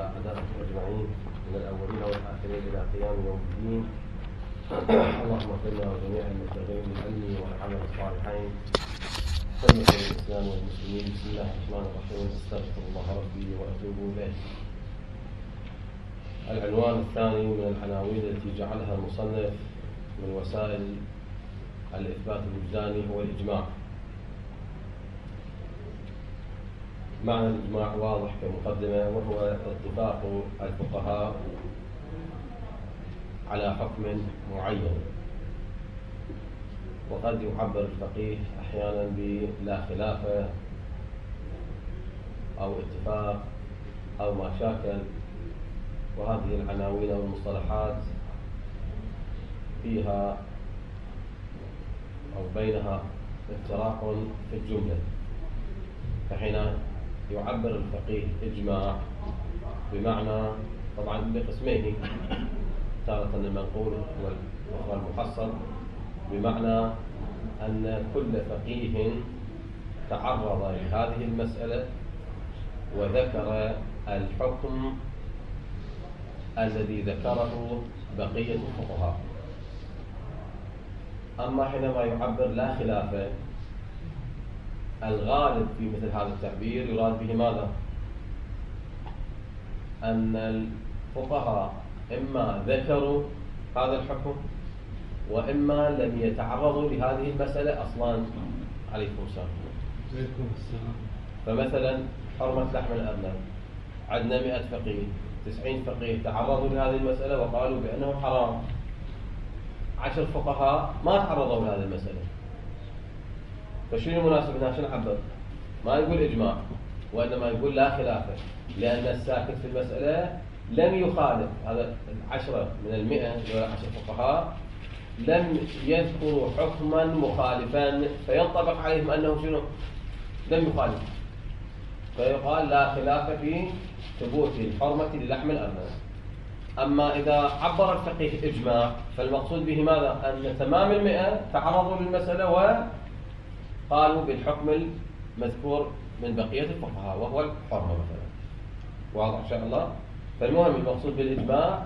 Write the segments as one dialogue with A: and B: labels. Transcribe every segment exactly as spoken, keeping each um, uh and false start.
A: أعداءكم أجمعين من الأولين والآخرين إلى قيام يوم الدين. اللهم اغفرنا وجميع المبتغين بالعلم والعمل الصالحين. سلمة الإسلام والمسلمين. بسم الله الرحمن الرحيم. أستغفر الله ربي وأتوب إليه. العنوان الثاني من العناوين التي جعلها المصنف من وسائل الإثبات الوجداني هو الإجماع. معنى الإجماع واضح كمقدمة، وهو اتفاق الفقهاء على حكم معين. وقد يعبر الفقيه أحيانا بلا خلاف أو اتفاق أو ما شاكل، وهذه العناوين أو المصطلحات فيها أو بينها افتراق في الجملة. فحين يعبر الفقيه إجماع بمعنى طبعا بقسمين، تارة المنقول والأخرى المحصل، بمعنى أن كل فقيه تعرض لهذه المسألة وذكر الحكم الذي ذكره بقية الفقهاء. أما حينما يعبر لا خلاف، الغالب في مثل هذا التعبير يراد به ماذا؟ أن الفقهاء إما ذكروا هذا الحكم وإما لم يتعرضوا لهذه المسألة أصلا. عليكم السلام. فمثلا حرمة لحم الأرنب، عندنا مئة فقيه، تسعين فقيه تعرضوا لهذه المسألة وقالوا بأنه حرام. عشر فقهاء ما تعرضوا لهذه المسألة. فشنو المناسب هنا؟ شنو نعبر؟ ما يقول إجماع، وإنما يقول لا خلافة، لأن الساكت في المسألة لم يخالف. هذا العشرة من المئة ولا عشر فقهاء لم يذكروا حكما مخالفا فينطبق عليهم أنه شنو؟ لم يخالف. فيقال لا خلاف في ثبوت الحرمة للحم الأرنب. أما إذا عبر الفقيه إجماع فالمقصود به ماذا؟ أن تمام المئة تعرضوا للمسألة وقالوا بالحكم المذكور من بقية الفقهاء وهو الحرمة مثلا. واضح إن شاء الله؟ فالمهم المقصود بالإجماع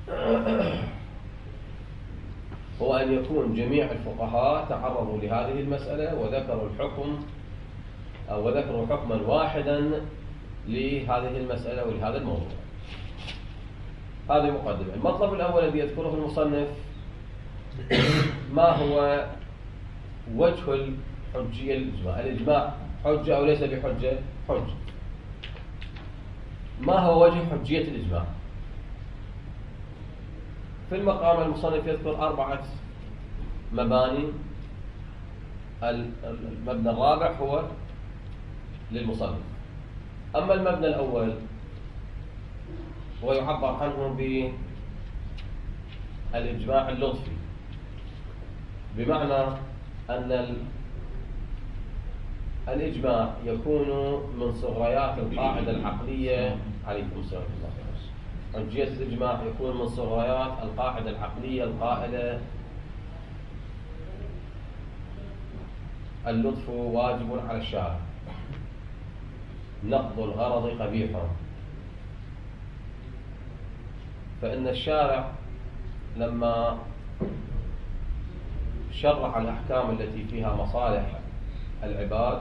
A: هو أن يكون جميع الفقهاء تعرضوا لهذه المسألة وذكروا الحكم أو ذكروا حكما واحدا لهذه المسألة ولهذا الموضوع. هذه مقدمة. المطلب الأول الذي يذكره المصنف ما هو وجه الحجية للإجماع. الإجماع حجة أو ليس بحجة؟ حجة. ما هو وجه حجية الإجماع؟ في المقام المصنف يذكر أربعة مباني. المبنى الرابع هو للمصنف. أما المبنى الأول ويعبر عنه بالإجماع اللطفي، بمعنى أن الإجماع يكون من صغريات القاعدة العقلية. عليكم السلام ورحمة الله وبركاته. حجية الإجماع يكون من صغريات القاعدة العقلية القائلة اللطف واجب على الشارع، نقض الغرض قبيح. فإن الشارع لما شرع الأحكام التي فيها مصالح العباد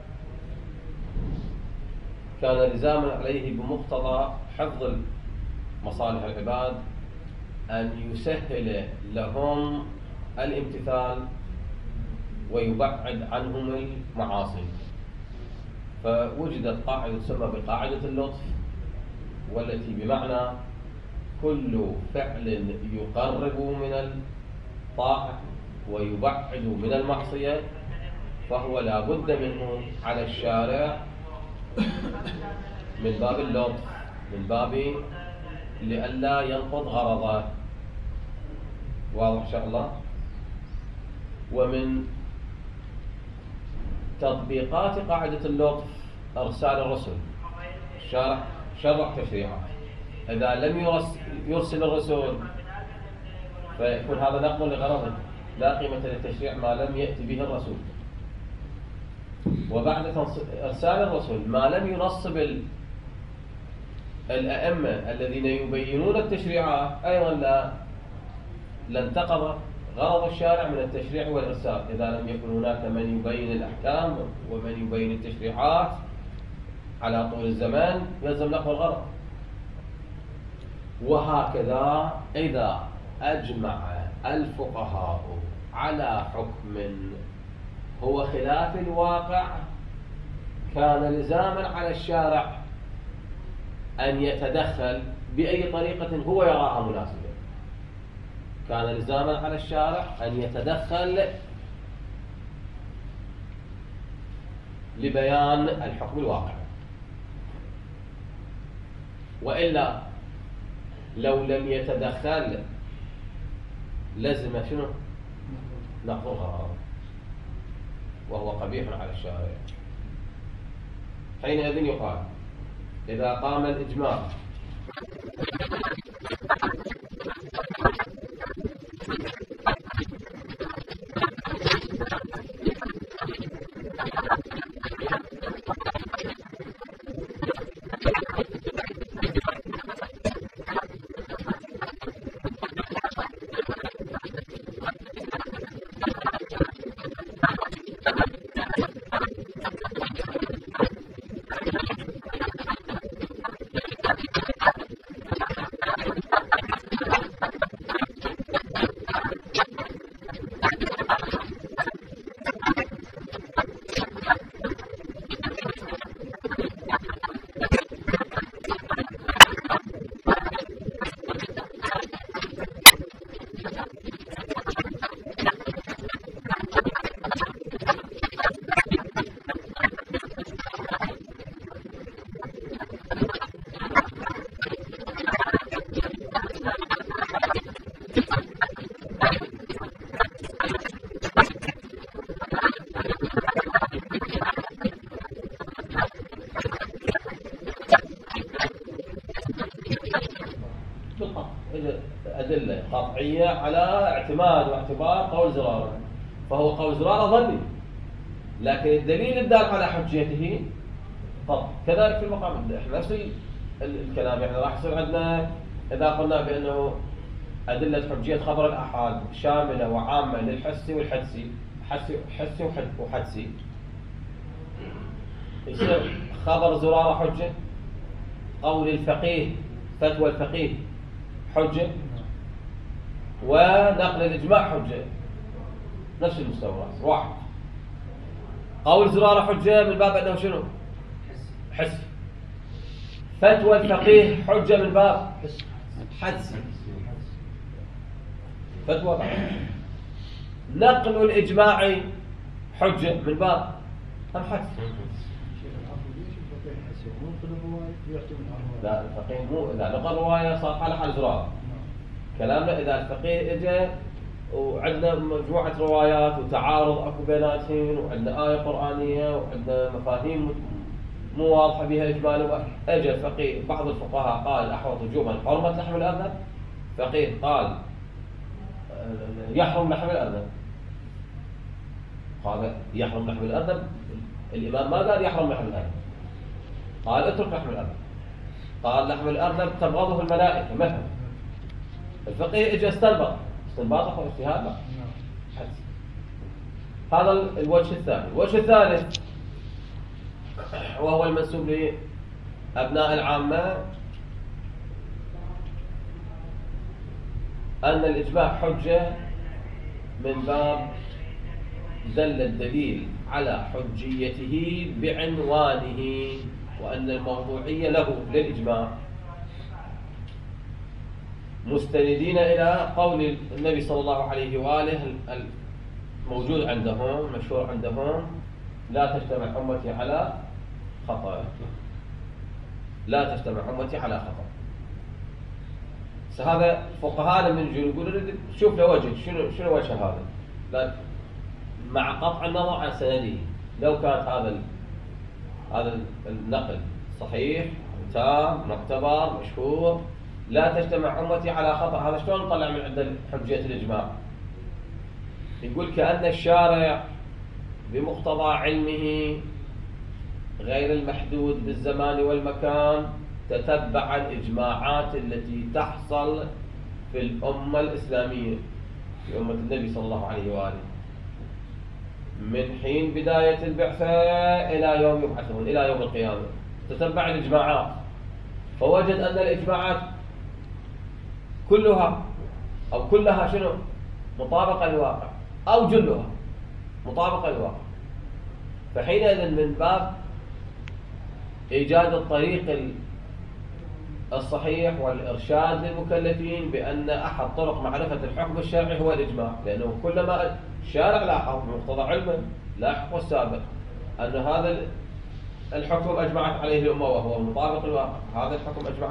A: كان لزاما عليه بمقتضى حفظ مصالح العباد أن يسهل لهم الامتثال ويبعد عنهم المعاصي. فوجدت قاعدة تسمى بقاعدة اللطف، والتي بمعنى كل فعل يقرب من الطاعة ويبعد من المعصية فهو لا بد منه على الشارع من باب اللطف، من باب لئلا ينقض غرضه. واضح إن شاء الله؟ ومن تطبيقات قاعدة اللطف إرسال الرسل. الشارع شرع تشريعه، إذا لم يرسل الرسول فيكون هذا نقض لغرضه، لا قيمة للتشريع ما لم يأتي به الرسول. وبعد إرسال الرسل ما لم ينصب الأئمة الذين يبينون التشريعات أيضا لا لانتقض غرض الشارع من التشريع والإرسال إذا لم يكن هناك من يبين الأحكام ومن يبين التشريعات على طول الزمان يلزم نقض الغرض. وهكذا إذا أجمع الفقهاء على حكم هو خلاف الواقع كان لزاما على الشارع أن يتدخل بأي طريقة هو يراها مناسبة. كان لزاما على الشارع أن يتدخل لبيان الحكم الواقع، وإلا لو لم يتدخل لزم شنو؟ نقض الغرض، وهو قبيح على الشارع. حينئذ يقال إذا قام الإجماع أدلة قطعية على اعتماد واعتبار قول زرارة، فهو قول زرارة ظني، لكن الدليل الدال على حجيته قطع. كذلك في المقام نفس الكلام، يعني راح يصير عندنا إذا قلنا بأنه أدلة حجية خبر الآحاد شاملة وعامة للحسي والحدسي، حسي حسي وحدسي، يصير خبر زرارة حجة، قول الفقيه فتوى الفقيه حجة، ونقل الإجماع حجة، نفس المستوى واحد. قول زرارة حجة من باب أنه شنو؟ حسي. فتوى الفقيه حجة من باب حدسي. فتوى بعد. نقل الإجماع حجة من باب هم حدسي. لا الفقيه مو لا نقل رواية صار على حال زرارة. كلامنا إذا الفقيه إجا وعندنا مجموعة روايات وتعارض أكو بيناتهم، وعندنا آية قرآنية وعندنا مفاهيم مو واضحة بها إجمالا، أجا الفقيه بعض الفقهاء قال أحوط وجوبا حرمة لحم الأرنب، فقيه قال يحرم لحم الأرنب، قال يحرم لحم الأرنب، الإمام ما قال يحرم لحم الأرنب، قال اترك لحم الأرنب، قال لحم الأرنب تبغضه الملائكة مثلا. الفقيه اجى استنبط استنباط أو اجتهاد لا. هذا الوجه الثاني. الوجه الثالث وهو المنسوب لأبناء العامة، أن الإجماع حجة من باب دل الدليل على حجيته بعنوانه، وأن الموضوعية له للإجماع، مستندين إلى قول النبي صلى الله عليه وآله الموجود عندهم مشهور عندهم: لا تجتمع أمتي على خطأ، لا تجتمع أمتي على خطأ. هذا فقهاء من يقولون شوف له وجه، شنو شنو وجه هذا؟ لا مع قطع النظر عن سنده، لو كانت هذا هذا النقل صحيح تام معتبر مشهور، لا تجتمع أمتي على خطأ، هذا شلون نطلع من عند حجية الإجماع؟ يقول كأن الشارع بمقتضى علمه غير المحدود بالزمان والمكان تتبع الإجماعات التي تحصل في الأمة الإسلامية، في أمة النبي صلى الله عليه وآله، من حين بداية البعثة إلى يوم يبعثون، إلى يوم القيامة. تتبع الإجماعات، فوجد أن الإجماعات كلها أو كلها شنو؟ مطابقة للواقع، أو جلها مطابقة للواقع. فحينئذ من باب إيجاد الطريق الصحيح والإرشاد للمكلفين بأن أحد طرق معرفة الحكم الشرعي هو الإجماع، لأنه كلما الشارع لاحظ بمقتضى علمه لاحق والسابق أن هذا الحكم أجمعت عليه الأمة وهو مطابق للواقع، هذا الحكم أجمع.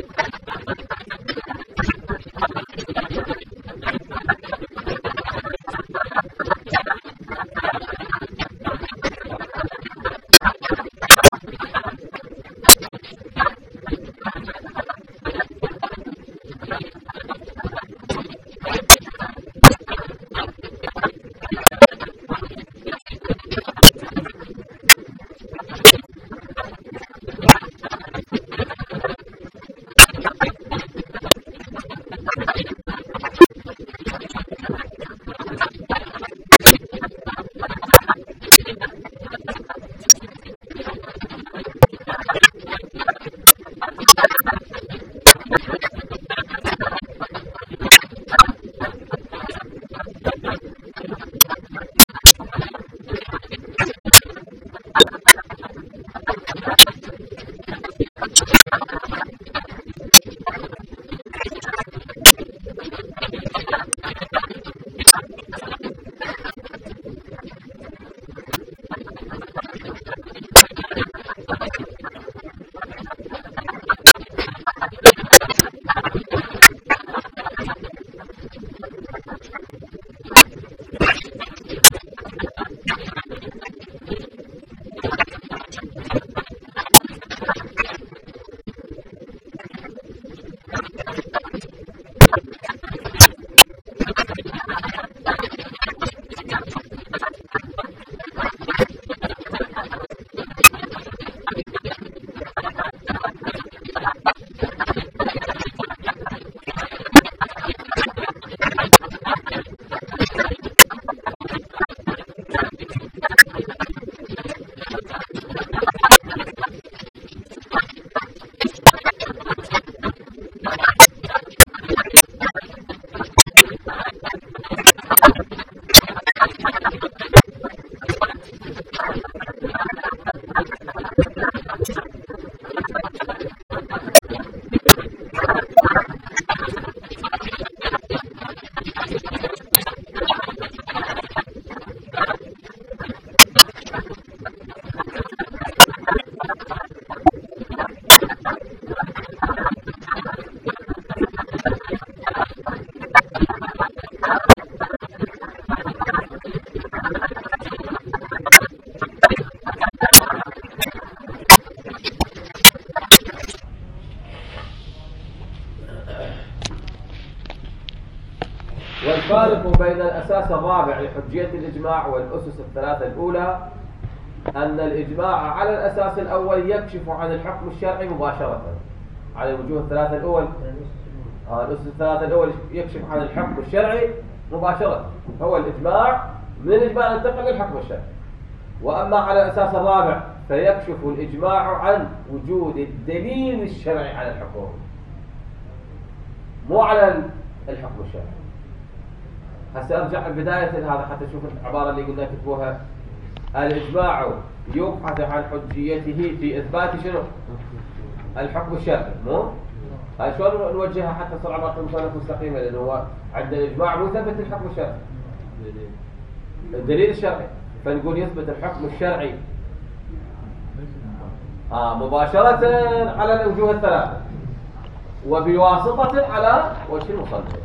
A: والفارق بين الأساس الرابع لحجية الإجماع والأسس الثلاثة الأولى أن الإجماع على الأساس الأول يكشف عن الحكم الشرعي مباشرة، على الوجوه الثلاثة الأول. آه الأسس الثلاثة الأول يكشف عن الحكم الشرعي مباشرة، هو الإجماع، من الإجماع ينتقل للحكم الشرعي. وأما على الأساس الرابع فيكشف الإجماع عن وجود الدليل الشرعي على الحكم، مو على الحكم الشرعي. هسه ارجع بداية هذا حتى تشوف العبارة اللي قلنا كتبوها. الإجماع يبحث عن حجيته في إثبات شنو؟ الحكم الشرعي، مو؟ هاي شلون نوجهها حتى تصير عبارة المصنف مستقيمة؟ لأنه هو عند الإجماع مو يثبت الحكم الشرعي، الدليل الشرعي، فنقول يثبت الحكم الشرعي آه مباشرة على الوجوه الثلاثة وبواسطة على وجه المصنف.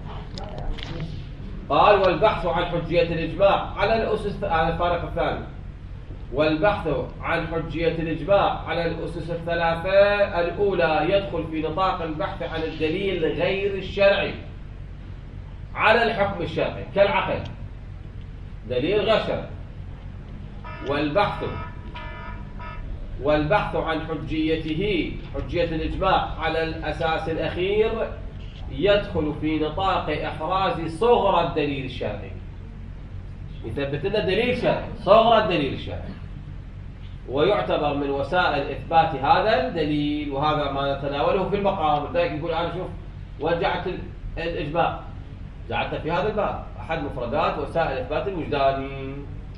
A: قال والبحث عن حجية الإجماع على الأسس، على الفارق الثاني، والبحث عن حجية الإجماع على الأسس الثلاثة الأولى يدخل في نطاق البحث عن الدليل غير الشرعي على الحكم الشرعي كالعقل، دليل غير شرعي. والبحث والبحث عن حجيته حجية الإجماع على الأساس الأخير يدخل في نطاق إحراز صغرى الدليل الشرعي. يثبت لنا دليل شرعي صغرى الدليل الشرعي، ويعتبر من وسائل إثبات هذا الدليل، وهذا ما نتناوله في المقام. لذلك يقول أنا شوف وجعت الإجماع، جعلت في هذا الباب أحد مفردات وسائل إثبات الوجداني.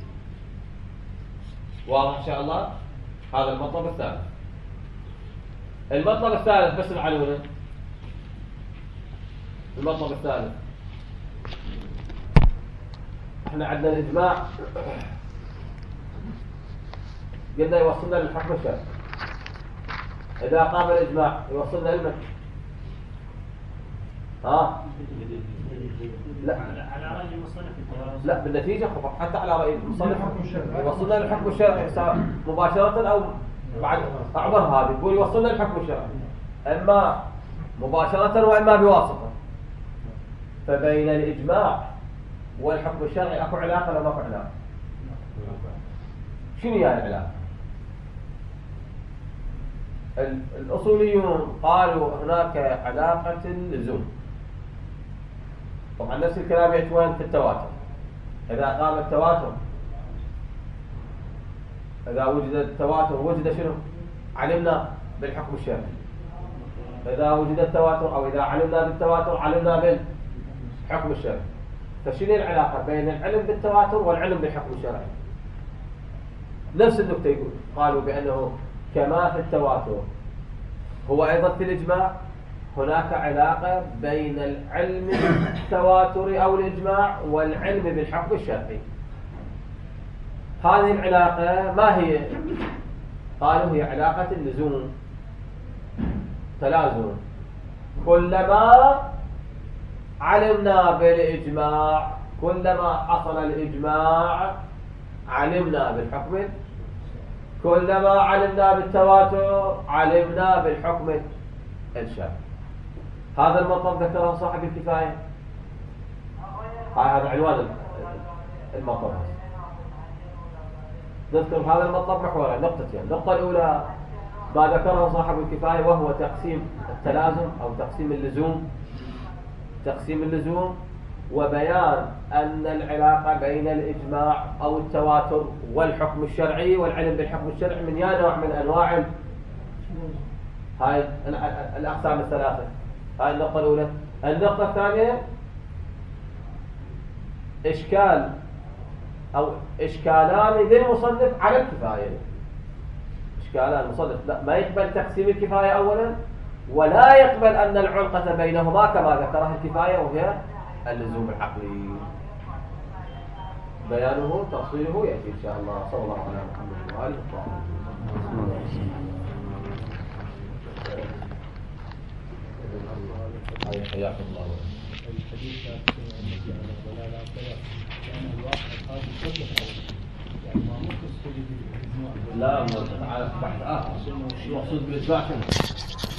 A: واضح إن شاء الله؟ هذا المطلب الثالث. المطلب الثالث بس العنونه. المطلب الثالث احنا عندنا الإجماع قلنا يوصلنا للحكم الشرعي. إذا قام الإجماع يوصلنا للمن؟ ها؟ لا
B: على رأي المصنف
A: لا بالنتيجة خطأ، حتى على رأي المصنف يوصلنا للحكم الشرعي مباشرة أو بعد أعبر هذه يقول يوصلنا للحكم الشرعي إما مباشرة وإما بواسطة. فبين الإجماع والحكم الشرعي أكو علاقة ولا ماكو علاقة؟ شنو هي العلاقة؟ الأصوليون قالوا هناك علاقة اللزوم. طبعا نفس الكلام يأتي وين؟ في التواتر. إذا قام التواتر، إذا وجد التواتر وجد شنو؟ علمنا بالحكم الشرعي. إذا وجد التواتر أو إذا علمنا بالتواتر علمنا بالحكم الشرعي. فشنو العلاقة بين العلم بالتواتر والعلم بالحكم الشرعي؟ نفس النقطة يقول قالوا بأنه كما في التواتر هو أيضا في الإجماع هناك علاقة بين العلم بالتواتر أو الإجماع والعلم بالحكم الشرعي. هذه العلاقة ما هي؟ قالوا هي علاقة اللزوم، تلازم. كلما علمنا بالإجماع كلما حصل الإجماع علمنا بالحكم، كلما علمنا بالتواتر علمنا بالحكم الشرعي. هذا المطلب ذكره صاحب الكفاية. هذا عنوان المطلب. نذكر هذا المطلب محورين، نقطتين. النقطة الأولى ما ذكره صاحب الكفاية وهو تقسيم التلازم أو تقسيم اللزوم، تقسيم اللزوم وبيان أن العلاقة بين الإجماع أو التواتر والحكم الشرعي والعلم بالحكم الشرعي من يا نوع من أنواع هاي الأقسام الثلاثة. هاي النقطة الأولى. النقطة الثانية إشكال أو إشكالان للمصنف على الكفاية. إشكالان المصنف لا ما يقبل تقسيم الكفاية أولا، ولا يقبل أن العلاقة بينهما كما ذكرها الكفاية وهي اللزوم العقلي. بيانه تفصيله يأتي إن شاء الله. صلى الله على محمد وآله وصحبه. حياكم الله.
B: الحديث ولا لا كان الواقع هذا كله يعني ما ممكن
A: لا مو تعال بحث آخر. المقصود بالإجماع شنو؟